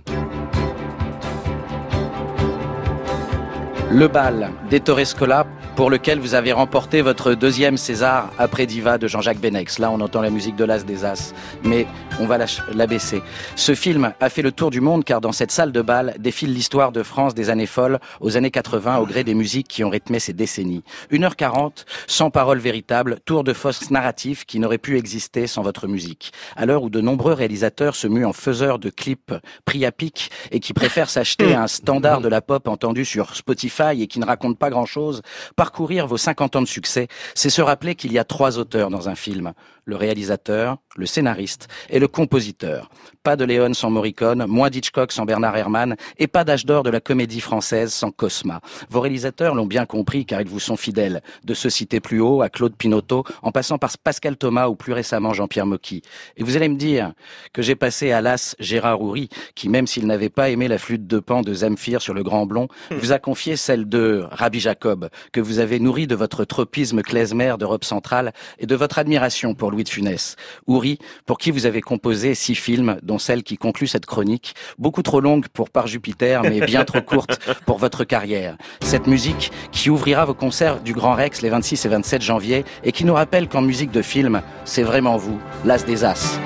Le bal d'Ettore Scola, pour lequel vous avez remporté votre deuxième César après Diva de Jean-Jacques Benex. Là, on entend la musique de l'As des As, mais on va l'abaisser. Ce film a fait le tour du monde car dans cette salle de bal défile l'histoire de France des années folles aux années quatre-vingts au gré des musiques qui ont rythmé ces décennies. une heure quarante, sans paroles véritables, tour de force narratif qui n'aurait pu exister sans votre musique. À l'heure où de nombreux réalisateurs se muent en faiseurs de clips pris à pic et qui préfèrent s'acheter un standard de la pop entendu sur Spotify et qui ne raconte pas grand-chose, parcourir vos cinquante ans de succès, c'est se rappeler qu'il y a trois auteurs dans un film. Le réalisateur, le scénariste et le compositeur. Pas de Léon sans Morricone, moins d'Hitchcock sans Bernard Herrmann et pas d'âge d'or de la comédie française sans Cosma. Vos réalisateurs l'ont bien compris car ils vous sont fidèles. De ceux cités plus haut à Claude Pinoteau, en passant par Pascal Thomas ou plus récemment Jean-Pierre Mocky. Et vous allez me dire que j'ai passé à l'as Gérard Houry, qui même s'il n'avait pas aimé la flûte de Pan de Zemfir sur le Grand Blond, vous a confié celle de Rabbi Jacob, que vous avez nourri de votre tropisme klezmer d'Europe centrale et de votre admiration pour Louis de Funès. Houry, pour qui vous avez composé six films, dont celle qui conclut cette chronique, beaucoup trop longue pour Par Jupiter, mais bien trop courte pour votre carrière. Cette musique qui ouvrira vos concerts du Grand Rex les vingt-six et vingt-sept janvier et qui nous rappelle qu'en musique de film, c'est vraiment vous, l'as des as.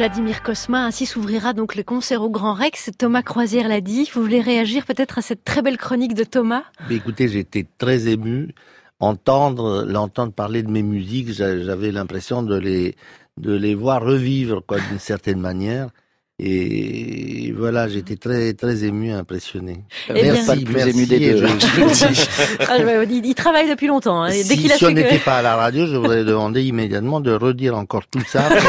Vladimir Cosma. Ainsi s'ouvrira donc le concert au Grand Rex. Thomas Croisière l'a dit. Vous voulez réagir peut-être à cette très belle chronique de Thomas? Mais écoutez, j'étais très ému. Entendre, l'entendre parler de mes musiques, j'avais l'impression de les, de les voir revivre, quoi, d'une certaine manière. Et voilà, j'étais très très ému, impressionné. Eh merci, bien, merci. ému des deux. Et je- Ah, ouais, il, il travaille depuis longtemps. Hein. Dès si qu'il a si on su que... n'était pas à la radio, je voudrais demander immédiatement de redire encore tout ça. Pour...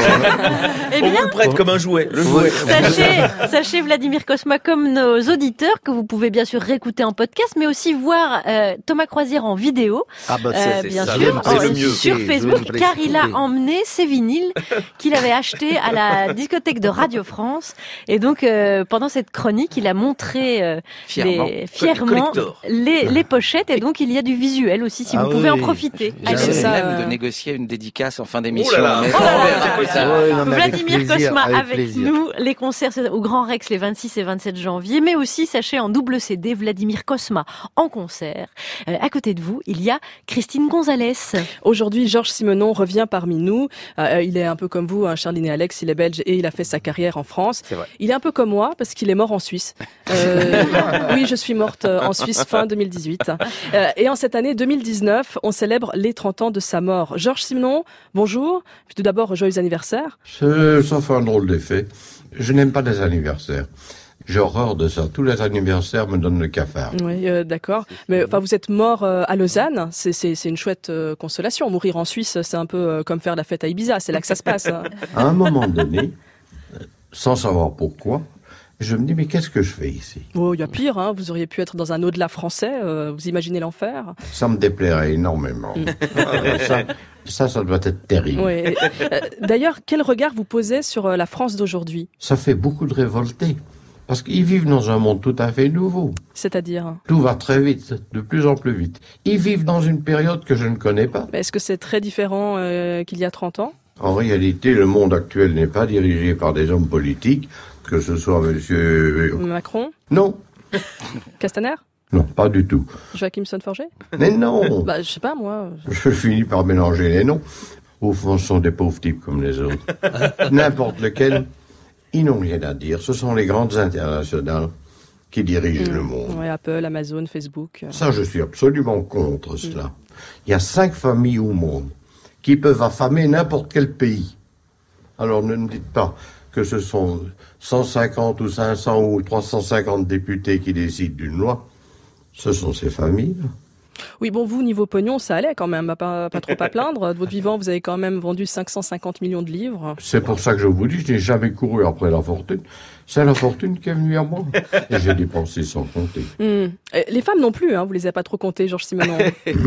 Eh On bien, vous le prête comme un jouet. Le jouet. Sachez, sachez Vladimir Cosma comme nos auditeurs que vous pouvez bien sûr réécouter en podcast, mais aussi voir euh, Thomas Croisière en vidéo, Ah bah euh, c'est c'est bien ça, sûr, c'est le en- mieux. sur Je vais Facebook, me car il a précipiter. emmené ses vinyles qu'il avait achetés à la discothèque de Radio France. Et donc, euh, pendant cette chronique, il a montré euh, Fièrement. les, fièrement Collector. les, les pochettes, et donc il y a du visuel aussi, si Ah vous pouvez oui. en profiter. J'ai- Allez, J'essaie c'est ça, même euh, de négocier une dédicace en fin d'émission. Oh là là. mais Oh on là là, verra. c'est possible. Ouais, non, mais avec Vladimir plaisir, Cosma avec avec plaisir. nous, les concerts c'est au Grand Rex les vingt-six et vingt-sept janvier, mais aussi, sachez, en double C D, Vladimir Cosma en concert. Euh, à côté de vous, il y a Christine Gonzalez. Aujourd'hui, Georges Simenon revient parmi nous. Euh, il est un peu comme vous, hein, Charline et Alex, il est belge et il a fait sa carrière en France. C'est vrai. Il est un peu comme moi parce qu'il est mort en Suisse. Euh, oui, je suis morte euh, en Suisse fin deux mille dix-huit. Euh, et en cette année deux mille dix-neuf, on célèbre les trente ans de sa mort. Georges Simenon, bonjour. Tout d'abord, joyeux anniversaire. Ce- Ça fait un drôle d'effet. Je n'aime pas les anniversaires. J'ai horreur de ça. Tous les anniversaires me donnent le cafard. Oui, euh, d'accord. Mais enfin, vous êtes mort euh, à Lausanne. C'est, c'est, c'est une chouette euh, consolation. Mourir en Suisse, c'est un peu euh, comme faire la fête à Ibiza. C'est là que ça se passe. hein. À un moment donné, euh, sans savoir pourquoi, je me dis, mais qu'est-ce que je fais ici? Oh, il y a pire. Hein. Vous auriez pu être dans un au-delà français. euh, vous imaginez l'enfer. Ça me déplairait énormément. Euh, ça, ça, ça doit être terrible. Oui. Euh, D'ailleurs, quel regard vous posez sur euh, la France d'aujourd'hui? Ça fait beaucoup de révoltés. Parce qu'ils vivent dans un monde tout à fait nouveau. C'est-à-dire, Tout va très vite, de plus en plus vite. Ils vivent dans une période que je ne connais pas. est-ce que c'est très différent euh, qu'il y a trente ans? En réalité, le monde actuel n'est pas dirigé par des hommes politiques, que ce soit monsieur... Macron? Non, Castaner? non, pas du tout. Joachim Son-Forget? Mais non, Bah, je sais pas, moi. je finis par mélanger les noms. Au fond, ce sont des pauvres types comme les autres. N'importe lequel, ils n'ont rien à dire. Ce sont les grandes internationales qui dirigent le monde. Ouais, Apple, Amazon, Facebook. euh. Ça, je suis absolument contre cela. Il y a cinq familles au monde qui peuvent affamer n'importe quel pays. Alors ne me dites pas que ce sont cent cinquante ou cinq cents ou trois cent cinquante députés qui décident d'une loi. Ce sont ces familles. Oui, bon, vous, niveau pognon, ça allait quand même, pas, pas trop à plaindre. De votre vivant, vous avez quand même vendu cinq cent cinquante millions de livres. C'est pour ça que je vous dis, je n'ai jamais couru après la fortune. C'est la fortune qui est venue à moi. Et j'ai dépensé sans compter. Hmm. Et les femmes non plus, hein, vous les avez pas trop comptées, Georges Simenon.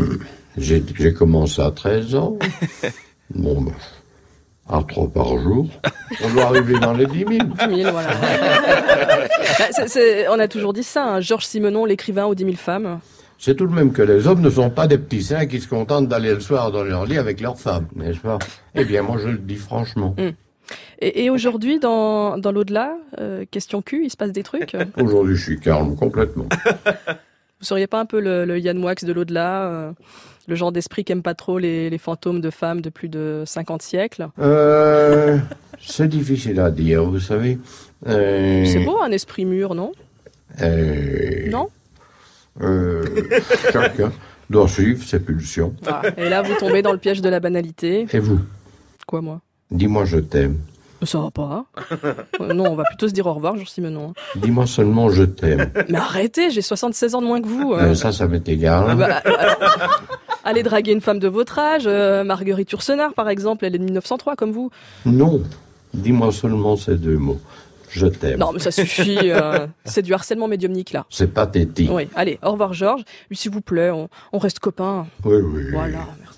J'ai j'ai commencé à treize ans. Bon, ben, à trois par jour. On doit arriver dans les dix mille. dix mille, voilà. Bah, c'est- c'est- on a toujours dit ça, hein, Georges Simenon, l'écrivain aux dix mille femmes. C'est tout de même que les hommes ne sont pas des petits saints qui se contentent d'aller le soir dans leur lit avec leurs femmes, n'est-ce pas? Eh bien, moi, je le dis franchement. Hmm. Et, et aujourd'hui, dans, dans l'au-delà, euh, question cul, il se passe des trucs? Aujourd'hui, je suis calme, complètement. Vous seriez pas un peu le, le Yann Moix de l'au-delà, euh, le genre d'esprit qui aime pas trop les, les fantômes de femmes de plus de cinquante siècles? Euh, c'est difficile à dire, vous savez. Euh, C'est beau, un esprit mûr, non? euh, Non? euh, chacun doit suivre ses pulsions. Ah, et là, vous tombez dans le piège de la banalité. Et vous? Quoi, moi? Dis-moi je t'aime. Ça va pas. Euh, non, on va plutôt se dire au revoir, Georges Simenon. Dis-moi seulement je t'aime. Mais arrêtez, j'ai soixante-seize ans de moins que vous. euh. Euh, ça, ça m'est égal. Ah bah, euh, allez draguer une femme de votre âge, euh, Marguerite Yourcenar, par exemple, elle est de mille neuf cent trois, comme vous. Non, dis-moi seulement ces deux mots. Je t'aime. Non, mais ça suffit. euh, c'est du harcèlement médiumnique, là. C'est pathétique. Oui, allez, au revoir, Georges. Et s'il vous plaît, on, on reste copains. Oui, oui. Voilà.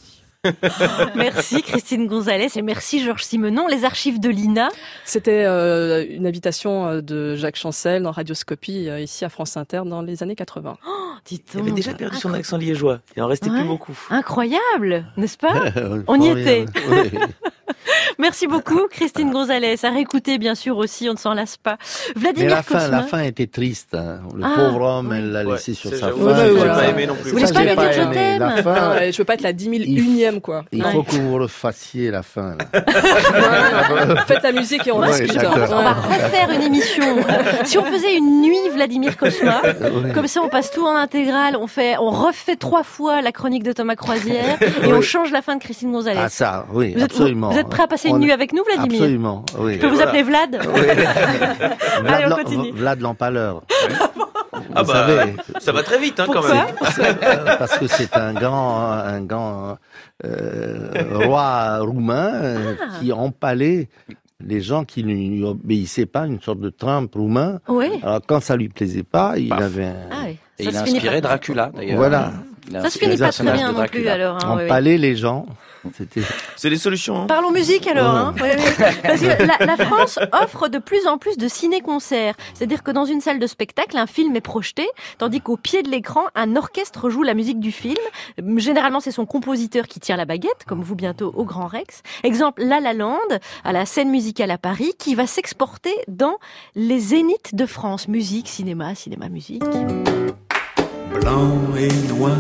Merci Christine Gonzalez et merci Georges Simenon. Les archives de l'I N A. C'était euh, une invitation euh, de Jacques Chancel dans Radioscopie, euh, ici à France Inter, dans les années quatre-vingts. Oh, dites Il avait donc. déjà perdu son accent liégeois. Il en restait Ouais. plus beaucoup. Incroyable, n'est-ce pas? Ouais, On y formidable. était. Oui. Merci beaucoup, Christine Gonzalez. À réécouter, bien sûr, aussi, on ne s'en lasse pas. Mais Vladimir la fin, Cosma. la fin était triste. hein. Le Ah, pauvre homme, oui. elle l'a Ouais, laissé sur c'est sa j'avoue, fin. j'ai voilà. pas aimé non plus. Vous voulez Ça, pas j'ai lui dire je aimé. t'aime La fin, Non, je veux pas être la dix mille unième, quoi. il Ouais. faut que vous refassiez la fin. là. Faites la musique et on Ouais, discute. d'accord. On va refaire une émission. Si on faisait une nuit Vladimir Cosma, Oui. comme ça on passe tout en intégrale, on fait, on refait trois fois la chronique de Thomas Croisière et on Oui. change la fin de Christine Gonzalez. Ah ça, oui, Vous êtes, absolument. vous, vous êtes prêt à passer une On- nuit avec nous, Vladimir? Absolument, oui. Je peux vous voilà. appeler Vlad? Vlad, Allez, on l'em- continue. Vlad l'empaleur. Ah Vous bah, savez, ça va très vite hein, quand Pourquoi même. parce que c'est un grand, un grand euh, roi roumain euh, Ah. qui empalait les gens qui ne lui obéissaient pas, une sorte de Trump roumain. Oui. Alors quand ça lui plaisait pas, il Paf. avait un... Ah oui. Et Ça il se a finit inspiré pas- Dracula, d'ailleurs. Voilà. Il a Ça se inspiré finit le pas très personnage bien de non plus Dracula. alors. hein, oui, oui. empaler les gens. C'était... C'est des solutions. Hein. Parlons musique alors. Hein. Oui, oui. Parce que la, la France offre de plus en plus de ciné-concerts. C'est-à-dire que dans une salle de spectacle, un film est projeté, tandis qu'au pied de l'écran, un orchestre joue la musique du film. Généralement, c'est son compositeur qui tire la baguette, comme vous bientôt au Grand Rex. Exemple, La La Land, à la scène musicale à Paris, qui va s'exporter dans les Zéniths de France. Musique, cinéma, cinéma, musique. Blanc et noir.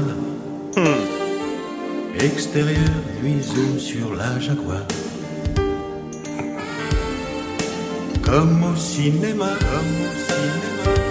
Extérieur, nuit zoom sur la Jaguar. Comme au cinéma, comme au cinéma.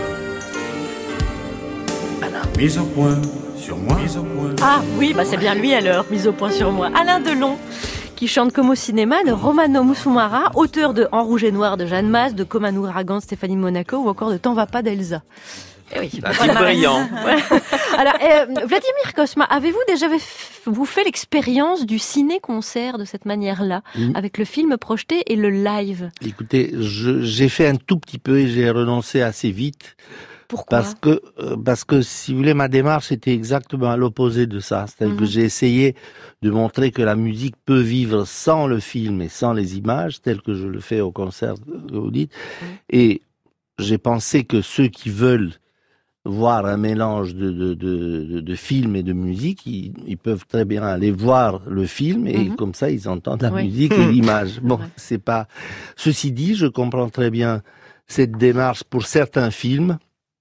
Mise au point sur moi, mise au point. Ah oui, bah c'est bien lui alors, mise au point sur moi. Alain Delon, qui chante comme au cinéma, de Romano Musumara, auteur de En rouge et noir de Jeanne Masse, de Comme un ouragan de Stéphanie Monaco ou encore de T'en va pas d'Elsa. Eh oui, Un type brillant. Ouais. Alors, euh, Vladimir Cosma, avez-vous déjà f- vous fait l'expérience du ciné-concert de cette manière-là, Mm. avec le film projeté et le live? Écoutez, je- j'ai fait un tout petit peu et j'ai renoncé assez vite. Pourquoi? Parce que, euh, parce que, si vous voulez, ma démarche était exactement à l'opposé de ça. C'est-à-dire Mhm. que j'ai essayé de montrer que la musique peut vivre sans le film et sans les images, tel que je le fais au concert que vous dites. Et j'ai pensé que ceux qui veulent voir un mélange de, de, de, de, de film et de musique, ils, ils peuvent très bien aller voir le film et Mhm. comme ça, ils entendent la Oui. musique et l'image. Bon, Ouais. c'est pas... Ceci dit, je comprends très bien cette démarche pour certains films.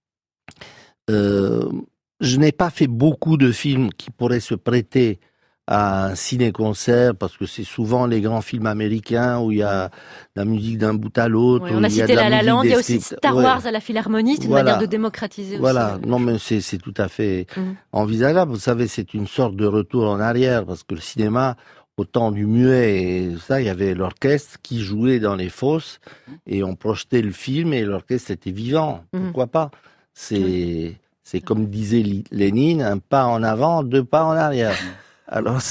Euh, je n'ai pas fait beaucoup de films qui pourraient se prêter à un ciné-concert parce que c'est souvent les grands films américains où il y a la musique d'un bout à l'autre. Ouais, où on a il y a cité de La La musique Land, il y a des aussi scripts. Star Ouais. Wars à la Philharmonie, c'est une Voilà. manière de démocratiser Voilà, aussi. non mais c'est c'est tout à fait Mhm. envisageable. Vous savez, c'est une sorte de retour en arrière parce que le cinéma, au temps du muet et ça, il y avait l'orchestre qui jouait dans les fosses et on projetait le film et l'orchestre était vivant. Mhm. Pourquoi pas? C'est c'est comme disait Li- Lénine, un pas en avant, deux pas en arrière. Alors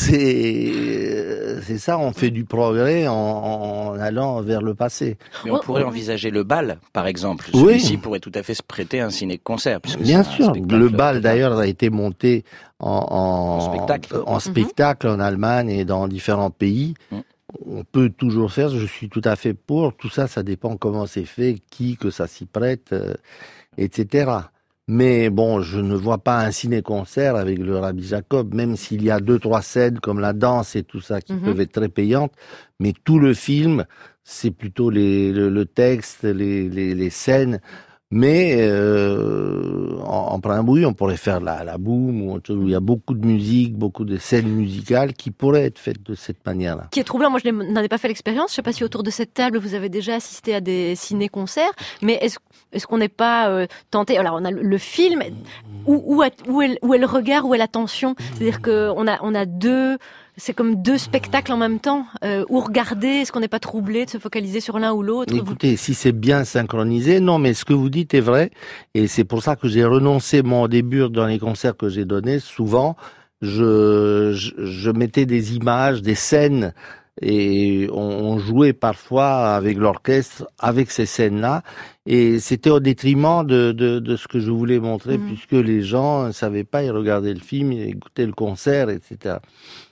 c'est c'est ça, on fait du progrès en, en allant vers le passé. Mais on pourrait envisager le bal, par exemple. Oui. Celui-ci pourrait tout à fait se prêter à un ciné-concert. puisque Bien c'est un sûr, spectacle le bal total. d'ailleurs a été monté en, en, En spectacle. en Mhm. spectacle en Allemagne et dans différents pays. Mhm. On peut toujours faire, je suis tout à fait pour. Tout ça, ça dépend comment c'est fait, qui que ça s'y prête, euh, et cetera. Mais bon, je ne vois pas un ciné-concert avec le Rabbi Jacob, même s'il y a deux, trois scènes comme la danse et tout ça qui Mhm. peuvent être très payantes. Mais tout le film, c'est plutôt les, le, le texte, les, les, les scènes. Mais euh, en, en Primbouille, on pourrait faire la, la boum, ou autre chose où il y a beaucoup de musique, beaucoup de scènes musicales qui pourraient être faites de cette manière-là. Qui est troublant, moi je n'ai- n'en ai pas fait l'expérience, je ne sais pas si autour de cette table vous avez déjà assisté à des ciné-concerts, mais est-ce est-ce qu'on n'est pas euh, tenté, alors on a le, le film, où, où, a- où, est, où est le regard, où est l'attention? C'est-à-dire qu'on a, on a deux... C'est comme deux spectacles en même temps. Euh, où regarder, est-ce qu'on n'est pas troublé de se focaliser sur l'un ou l'autre? Vous- Écoutez, si c'est bien synchronisé, non, mais ce que vous dites est vrai, et c'est pour ça que j'ai renoncé, moi, au début, dans les concerts que j'ai donnés, souvent, je, je, je mettais des images, des scènes, et on, on jouait parfois avec l'orchestre, avec ces scènes-là, et c'était au détriment de, de, de ce que je voulais montrer, Mhm. puisque les gens ne savaient pas, ils regardaient le film, ils écoutaient le concert, et cetera.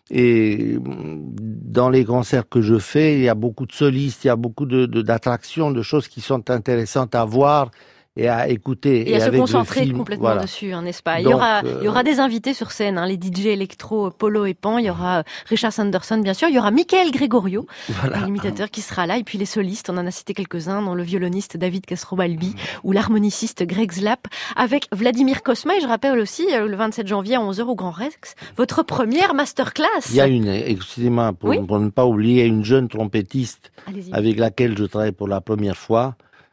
Et dans les concerts que je fais, il y a beaucoup de solistes, il y a beaucoup de, de, d'attractions, de choses qui sont intéressantes à voir et à écouter et, et à se avec concentrer le film, complètement voilà. dessus, hein, n'est-ce pas? Il Donc, y aura, euh... il y aura des invités sur scène, hein, les D J électro, Polo et Pan. Il y aura Richard Sanderson, bien sûr. Il y aura Michael Gregorio, voilà. l'imitateur qui sera là. Et puis les solistes, on en a cité quelques-uns, dont le violoniste David Castrobalbi ou l'harmoniciste Greg Zlap, avec Vladimir Cosma. Et je rappelle aussi, le vingt-sept janvier à onze heures au Grand Rex, votre première masterclass. Il y a une, excusez-moi, pour, oui pour ne pas oublier, une jeune trompettiste Allez-y. avec laquelle je travaille pour la première fois.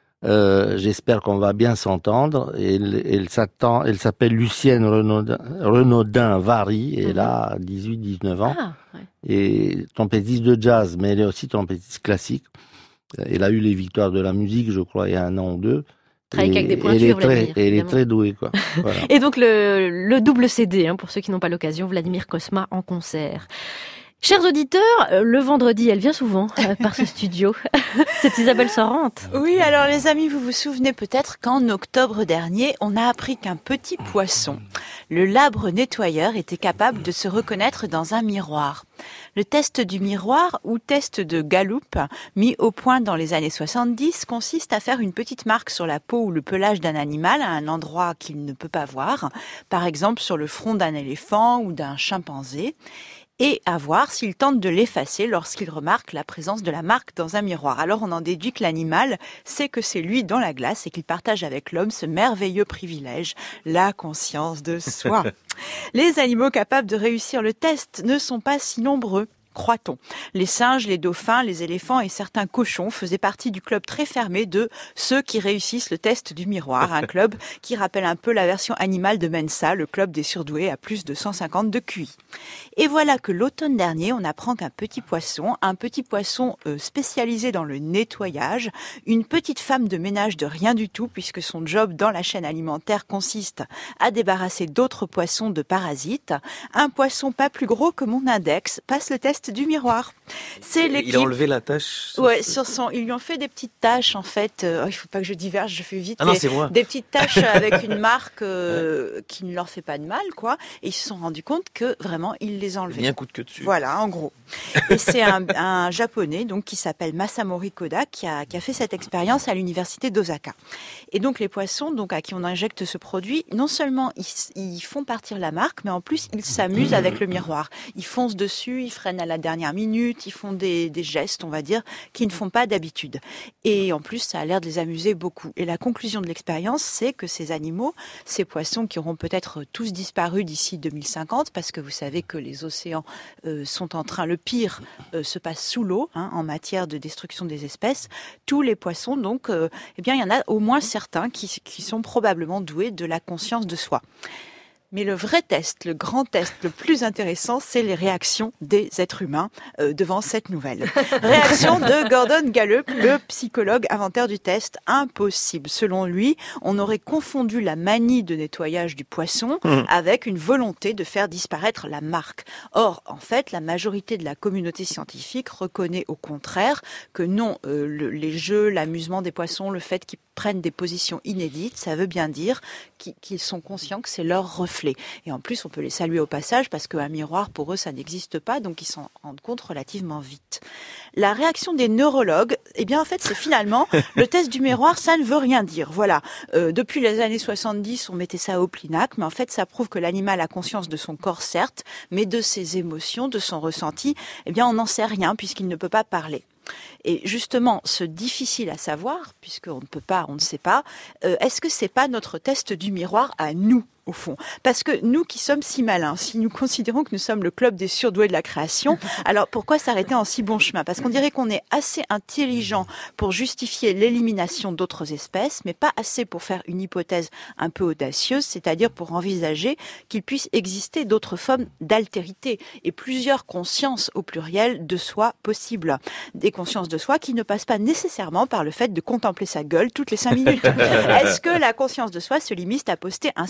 Euh, j'espère qu'on va bien s'entendre. Elle, elle, s'attend, elle s'appelle Lucienne Renaudin, Renaudin Vary. Elle mm-hmm. a dix-huit dix-neuf ans. Ah, ouais. Et trompettiste de jazz, mais elle est aussi trompettiste classique. Elle a eu les victoires de la musique, je crois, il y a un an ou deux. Avec des pointures, elle est très, Vladimir, elle est très douée, quoi. Voilà. Et donc le, le double C D, hein, pour ceux qui n'ont pas l'occasion, Vladimir Cosma en concert. Chers auditeurs, le vendredi, elle vient souvent euh, par ce studio. C'est Isabelle Sorante. Oui, alors les amis, vous vous souvenez peut-être qu'en octobre dernier, on a appris qu'un petit poisson, le labre nettoyeur, était capable de se reconnaître dans un miroir. Le test du miroir, ou test de Gallup, mis au point dans les années soixante-dix, consiste à faire une petite marque sur la peau ou le pelage d'un animal à un endroit qu'il ne peut pas voir, par exemple sur le front d'un éléphant ou d'un chimpanzé, et à voir s'il tente de l'effacer lorsqu'il remarque la présence de la marque dans un miroir. Alors on en déduit que l'animal sait que c'est lui dans la glace et qu'il partage avec l'homme ce merveilleux privilège, la conscience de soi. Les animaux capables de réussir le test ne sont pas si nombreux, croit-on. Les singes, les dauphins, les éléphants et certains cochons faisaient partie du club très fermé de ceux qui réussissent le test du miroir, un club qui rappelle un peu la version animale de Mensa, le club des surdoués à plus de cent cinquante de Q I. Et voilà que l'automne dernier, on apprend qu'un petit poisson, un petit poisson euh, spécialisé dans le nettoyage, une petite femme de ménage de rien du tout, puisque son job dans la chaîne alimentaire consiste à débarrasser d'autres poissons de parasites, un poisson pas plus gros que mon index passe le test du miroir. C'est l'équipe. Il a enlevé la tache. Sur Ouais, ce... sur son. Ils lui ont fait des petites taches en fait. Euh, oh, il faut pas que je diverge, je fais vite. Ah non, c'est moi. Des petites taches avec une marque euh, qui ne leur fait pas de mal, quoi. Et ils se sont rendus compte que vraiment ils les enlevaient. Bien coup de queue dessus. Voilà, en gros. Et c'est un, un japonais donc qui s'appelle Masamori Koda qui a qui a fait cette expérience à l'université d'Osaka. Et donc les poissons donc à qui on injecte ce produit, non seulement ils, ils font partir la marque, mais en plus ils s'amusent avec le miroir. Ils foncent dessus, ils freinent à la dernière minute, ils font des, des gestes, on va dire, qu'ils ne font pas d'habitude. Et en plus, ça a l'air de les amuser beaucoup. Et la conclusion de l'expérience, c'est que ces animaux, ces poissons qui auront peut-être tous disparu d'ici deux mille cinquante, parce que vous savez que les océans euh, sont en train, le pire euh, se passe sous l'eau, hein, en matière de destruction des espèces. Tous les poissons, donc, euh, eh bien, il y en a au moins certains qui, qui sont probablement doués de la conscience de soi. Mais le vrai test, le grand test, le plus intéressant, c'est les réactions des êtres humains euh, devant cette nouvelle. Réaction de Gordon Gallup, le psychologue inventeur du test. Impossible. Selon lui, on aurait confondu la manie de nettoyage du poisson mmh. avec une volonté de faire disparaître la marque. Or, en fait, la majorité de la communauté scientifique reconnaît au contraire que non, euh, le, les jeux, l'amusement des poissons, le fait qu'ils prennent des positions inédites, ça veut bien dire qu'ils sont conscients que c'est leur reflet. Et en plus, on peut les saluer au passage parce qu'un miroir, pour eux, ça n'existe pas, donc ils s'en rendent compte relativement vite. La réaction des neurologues, eh bien, en fait, c'est finalement, le test du miroir, ça ne veut rien dire. Voilà. Euh, depuis les années soixante-dix, on mettait ça au Plinac, mais en fait, ça prouve que l'animal a conscience de son corps, certes, mais de ses émotions, de son ressenti, eh bien, on n'en sait rien puisqu'il ne peut pas parler. Et justement, ce difficile à savoir, puisqu'on ne peut pas, on ne sait pas, euh, est-ce que c'est pas notre test du miroir à nous, au fond? Parce que nous qui sommes si malins, si nous considérons que nous sommes le club des surdoués de la création, alors pourquoi s'arrêter en si bon chemin? Parce qu'on dirait qu'on est assez intelligent pour justifier l'élimination d'autres espèces, mais pas assez pour faire une hypothèse un peu audacieuse, c'est-à-dire pour envisager qu'il puisse exister d'autres formes d'altérité et plusieurs consciences au pluriel de soi possibles. Des consciences de soi qui ne passent pas nécessairement par le fait de contempler sa gueule toutes les cinq minutes. Est-ce que la conscience de soi se limite à poster un selfie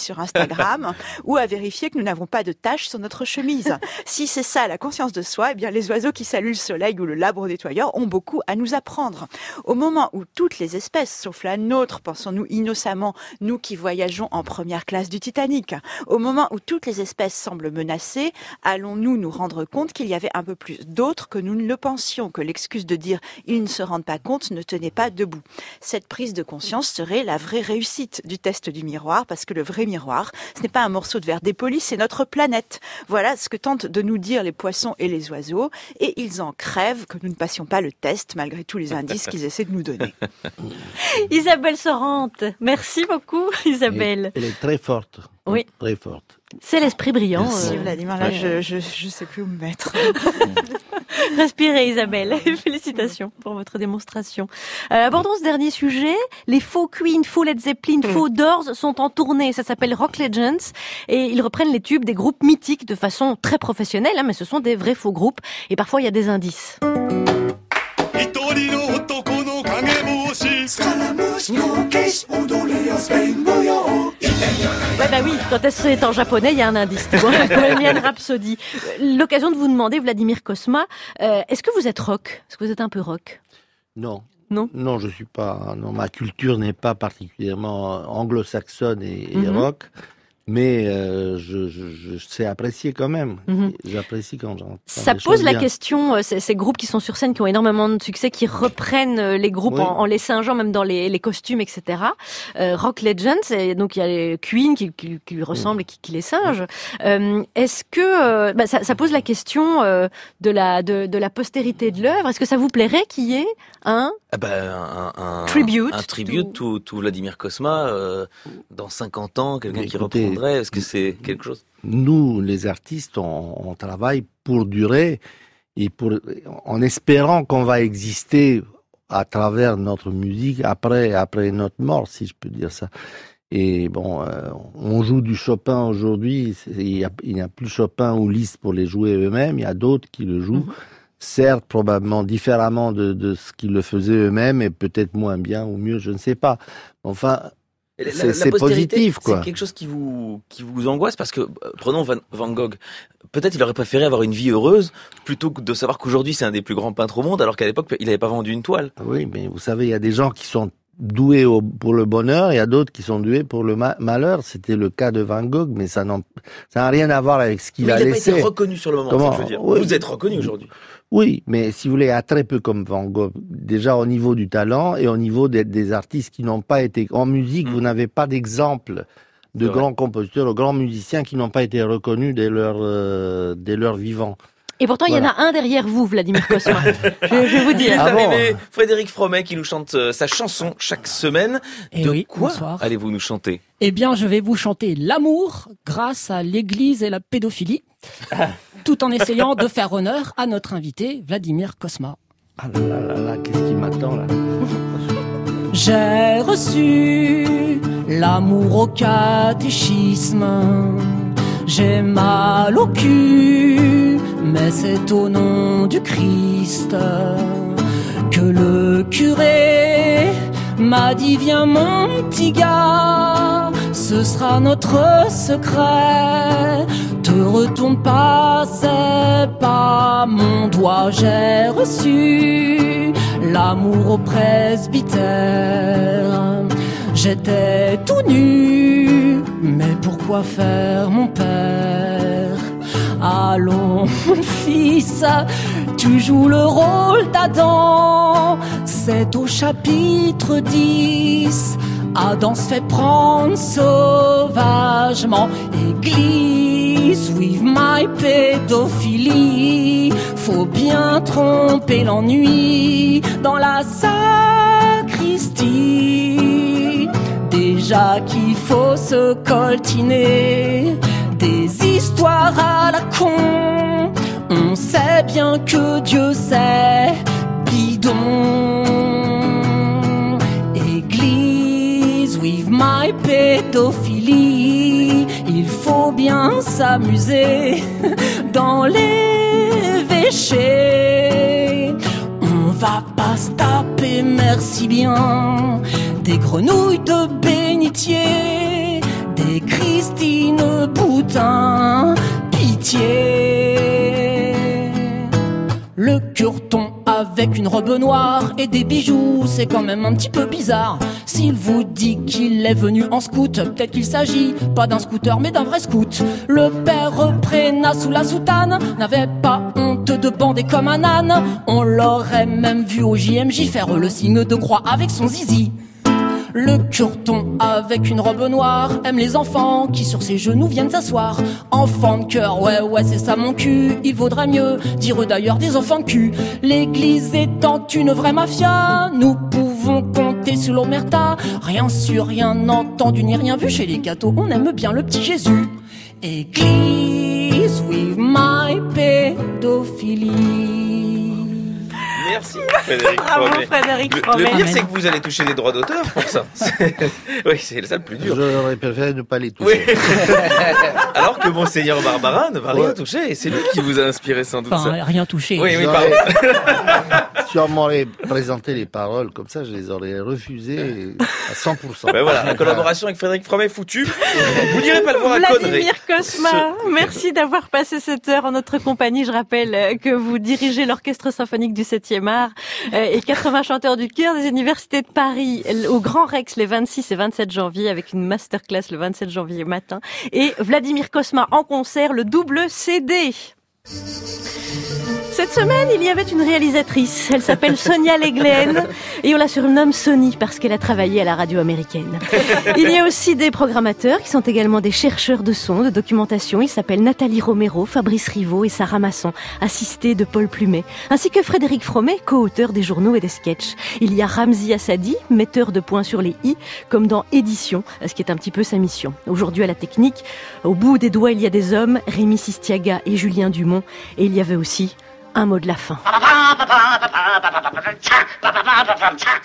sur Instagram ou à vérifier que nous n'avons pas de taches sur notre chemise. Si c'est ça la conscience de soi, eh bien les oiseaux qui saluent le soleil ou le labre nettoyeur ont beaucoup à nous apprendre. Au moment où toutes les espèces, sauf la nôtre, pensons-nous innocemment, nous qui voyageons en première classe du Titanic, au moment où toutes les espèces semblent menacées, allons-nous nous rendre compte qu'il y avait un peu plus d'autres que nous ne le pensions, que l'excuse de dire « ils ne se rendent pas compte » ne tenait pas debout. Cette prise de conscience serait la vraie réussite du test du miroir, parce que le vrai miroir, ce n'est pas un morceau de verre dépoli, c'est notre planète. Voilà ce que tentent de nous dire les poissons et les oiseaux, et ils en crèvent que nous ne passions pas le test, malgré tous les indices qu'ils essaient de nous donner. Isabelle Sorante, merci beaucoup Isabelle. Elle est très forte. Oui. Très forte. C'est l'esprit brillant. Merci euh... Vladimir, là je, je, je sais plus où me mettre. Respirez Isabelle, félicitations pour votre démonstration. Euh, abordons ce dernier sujet. Les faux Queen, faux Led Zeppelin, faux Doors sont en tournée. Ça s'appelle Rock Legends et ils reprennent les tubes des groupes mythiques de façon très professionnelle, hein, mais ce sont des vrais faux groupes et parfois il y a des indices. Ouais bah oui, quand c'est en japonais, il y a un indice. Bohemian Rhapsody. L'occasion de vous demander, Vladimir Cosma, euh, est-ce que vous êtes rock ? Est-ce que vous êtes un peu rock ? Non. Non. Non, je suis pas. Non, ma culture n'est pas particulièrement anglo-saxonne et, et Mm-hmm. rock. Mais euh, je, je, je sais apprécier quand même. Mhm. J'apprécie quand j'entends. Ça des pose choses la bien. question, euh, ces, ces groupes qui sont sur scène, qui ont énormément de succès, qui reprennent euh, les groupes Oui. en, en les singeant, même dans les, les costumes, et cetera. Euh, Rock Legends, et donc il y a les Queen qui, qui, qui lui ressemblent et qui, qui les singent. Euh, est-ce que euh, bah, ça, ça pose la question euh, de la de, de la postérité de l'œuvre. Est-ce que ça vous plairait qu'il y ait un Ah ben, un, un, Tribute un tribute to, to Vladimir Cosma euh, dans cinquante ans, quelqu'un qui Écoutez, reprendrait. Est-ce que c'est quelque chose? Nous, les artistes, on, on travaille pour durer et pour, en espérant qu'on va exister à travers notre musique après, après notre mort, si je peux dire ça. Et bon, euh, on joue du Chopin aujourd'hui. c'est- Il y a- il n'y a, plus Chopin ou Liszt pour les jouer eux-mêmes. Il y a d'autres qui le jouent. Certes, probablement différemment de, de ce qu'ils le faisaient eux-mêmes et peut-être moins bien ou mieux, je ne sais pas. Enfin, Et la- c'est la c'est postérité, positif, quoi. C'est quelque chose qui vous qui vous angoisse parce que euh, prenons Van, Van Gogh. Peut-être il aurait préféré avoir une vie heureuse plutôt que de savoir qu'aujourd'hui c'est un des plus grands peintres au monde, alors qu'à l'époque il n'avait pas vendu une toile. Oui, mais vous savez, il y a des gens qui sont doués au- pour le bonheur, et il y a d'autres qui sont doués pour le ma- malheur. C'était le cas de Van Gogh, mais ça n'a ça n'a rien à voir avec ce qu'il Mais a il n'a pas laissé. été reconnu sur le moment. Comment ça, je veux dire. Oui. Vous êtes reconnu aujourd'hui. Oui, mais si vous voulez, à très peu comme Van Gogh, déjà au niveau du talent et au niveau des, des artistes qui n'ont pas été... En musique, vous n'avez pas d'exemple de C'est vrai. grands compositeurs, de grands musiciens qui n'ont pas été reconnus dès leur, euh, dès leur vivant. Et pourtant, il y en Voilà. a un derrière vous, Vladimir Cosma. je, je vais vous Il est dire. Ah bon arrivé, Frédéric Fromet qui nous chante euh, sa chanson chaque semaine. Eh de oui, quoi bonsoir. allez-vous nous chanter? Eh bien, je vais vous chanter l'amour grâce à l'Église et la pédophilie, tout en essayant de faire honneur à notre invité, Vladimir Cosma. Ah là là là là, qu'est-ce qui m'attend là? J'ai reçu l'amour au catéchisme. J'ai mal au cul, mais c'est au nom du Christ que le curé m'a dit viens mon petit gars, ce sera notre secret. Te retourne pas, c'est pas mon doigt. J'ai reçu l'amour au presbytère. J'étais tout nu, mais pourquoi faire mon père? Allons, mon fils, tu joues le rôle d'Adam. C'est au chapitre dix. Adam se fait prendre sauvagement. Église, with my pédophilie. Faut bien tromper l'ennui dans la sacristie. Déjà qu'il faut se coltiner des histoires à la con. On sait bien que Dieu c'est bidon. Église, with my pédophilie. Il faut bien s'amuser dans l'évêché. On va pas se taper, merci bien, des grenouilles de bénitier, des cris Christine Boutin, pitié. Le curton avec une robe noire et des bijoux, c'est quand même un petit peu bizarre. S'il vous dit qu'il est venu en scout, peut-être qu'il s'agit pas d'un scooter mais d'un vrai scout. Le père Prénat sous la soutane n'avait pas honte de bander comme un âne. On l'aurait même vu au J M J faire le signe de croix avec son zizi. Le curton avec une robe noire aime les enfants qui sur ses genoux viennent s'asseoir. Enfants de cœur, ouais ouais c'est ça mon cul. Il vaudrait mieux dire d'ailleurs des enfants de cul. L'église étant une vraie mafia, nous pouvons compter sur l'omerta. Rien su, rien entendu ni rien vu. Chez les cathos on aime bien le petit Jésus. Église with my pédophilie. Merci Frédéric Bravo, Fromet. Frédéric Le, Fromet. le pire c'est que vous allez toucher des droits d'auteur pour ça. C'est- Oui, c'est ça le plus dur. J'aurais préféré ne pas les toucher. Oui. Alors que Monseigneur Barbara ne va rien Ouais. toucher et c'est lui qui vous a inspiré sans doute Enfin, ça. rien touché. Oui, oui, J'aurais pardon. sûrement les- présenté les paroles comme ça, je les aurais refusées à cent pour cent. Ben voilà, la collaboration avec Frédéric Fromet foutue. Vous n'irez pas le voir à Connery. Vladimir Cosma, merci d'avoir passé cette heure en notre compagnie. Je rappelle euh, que vous dirigez l'Orchestre symphonique du septième art euh, et quatre-vingts chanteurs du chœur des universités de Paris l- au Grand Rex les vingt-six et vingt-sept janvier avec une masterclass le vingt-sept janvier matin. Et Vladimir Cosma en concert, le double C D. Cette semaine, il y avait une réalisatrice. Elle s'appelle Sonia Leglen et on la surnomme Sony parce qu'elle a travaillé à la radio américaine. Il y a aussi des programmateurs qui sont également des chercheurs de son, de documentation. Ils s'appellent Nathalie Romero, Fabrice Rivaud et Sarah Masson, assistés de Paul Plumet, ainsi que Frédéric Fromet, co-auteur des journaux et des sketchs. Il y a Ramzi Assadi, metteur de points sur les i, comme dans Édition, ce qui est un petit peu sa mission. Aujourd'hui à la technique, au bout des doigts il y a des hommes, Rémi Sistiaga et Julien Dumont, et il y avait aussi un mot de la fin.